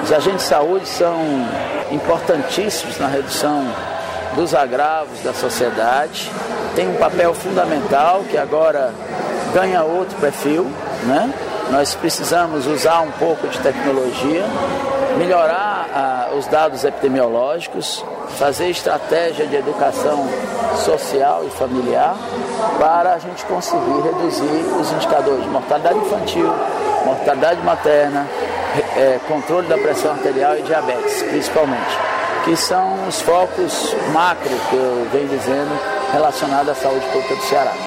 Os agentes de saúde são importantíssimos na redução dos agravos da sociedade, tem um papel fundamental que agora ganha outro perfil, né? Nós precisamos usar um pouco de tecnologia, melhorar os dados epidemiológicos, fazer estratégia de educação social e familiar para a gente conseguir reduzir os indicadores de mortalidade infantil, mortalidade materna, controle da pressão arterial e diabetes, principalmente, que são os focos macro que eu venho dizendo relacionados à saúde pública do Ceará.